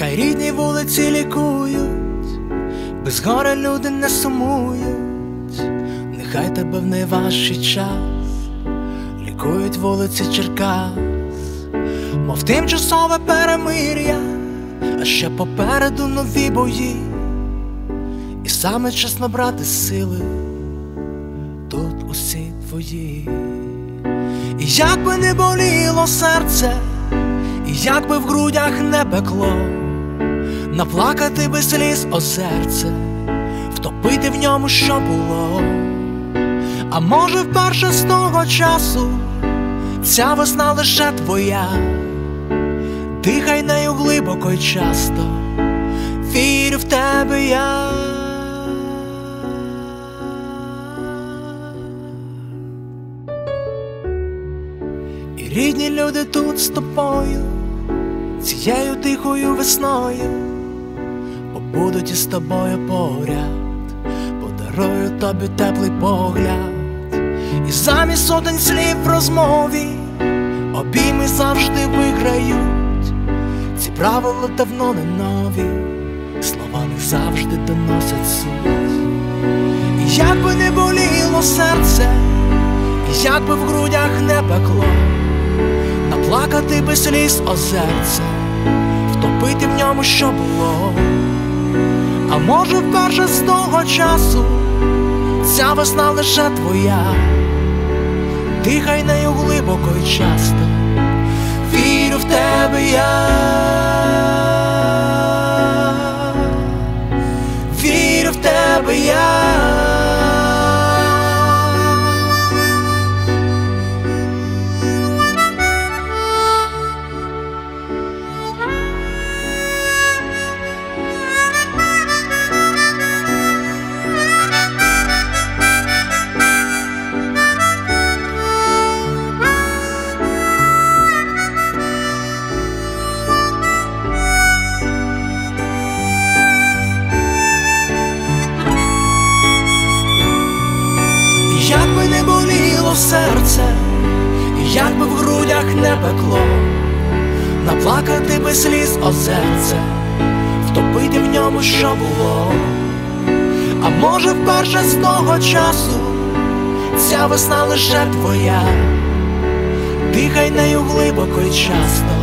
Хай рідні вулиці лікують, без горя люди не сумують. Нехай тебе в найважчий час лікують вулиці Черкас, мов тимчасове перемир'я, а ще попереду нові бої. І саме час набрати сили, тут усі твої. І як би не боліло серце, і як би в грудях не пекло, наплакати би сліз озерце, втопити в ньому, що було. А може вперше з того часу ця весна лише твоя. Дихай нею глибоко й часто, вірю в тебе я. І рідні люди тут з тобою, цією тихою весною, побудуть із тобою поряд, подарую тобі теплий погляд. І замість сотень слів в розмові обійми завжди виграють. Ці правила давно не нові, слова не завжди доносять суть. І як би не боліло серце, і як би в грудях не пекло, наплакати би сліз озерце, втопити в ньому, що було. А може вперше з того часу ця весна лише твоя. Дихай нею глибоко й часто, вірю в тебе я. Вірю в тебе я. Як би не боліло серце, і як би в грудях не пекло, наплакати би сліз озерце, втопити в ньому, що було. А може вперше з того часу ця весна лише твоя. Дихай нею глибоко й часто,